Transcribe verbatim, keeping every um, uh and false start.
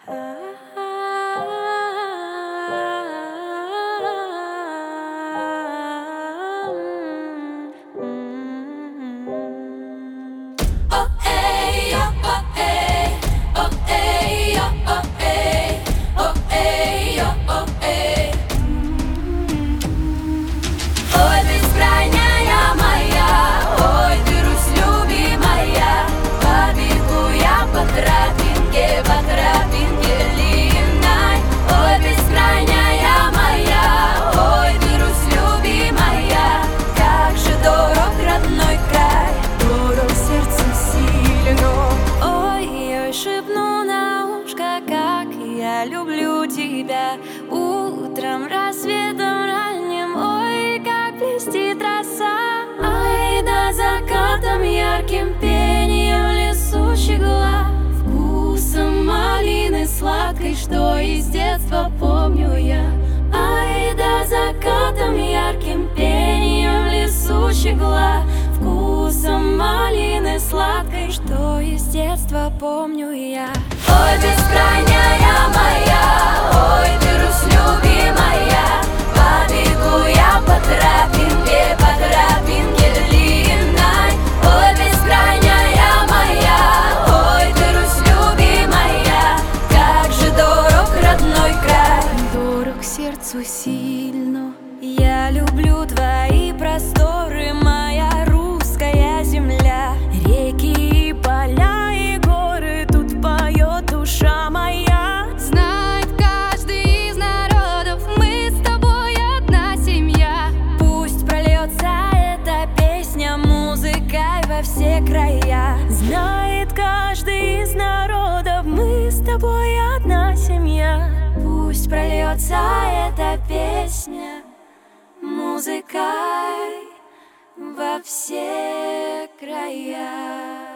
Я люблю тебя утром, рассветом ранним. Ой, как блестит роса. Ай, да закатом ярким пением в лесу щегла, вкусом малины сладкой, что из детства помню я. Ай, да закатом ярким пением в лесу щегла, вкусом малины сладкой, что из детства помню я. Ой, бескрайняя моя, ой, ты, Русь любимая, побегу я по тропинке, по тропинке длинной. Ой, бескрайняя моя, ой, ты, Русь любимая, как же дорог родной край, дорог сердцу сильно. Я люблю твои просторы, моя русская земля, реки и поля и горы, тут поет душа моя. Знает каждый из народов, мы с тобой одна семья. Пусть прольется эта песня музыкой во все края. Знает каждый из народов, мы с тобой одна семья. Пусть прольется эта песня музыкой во все края.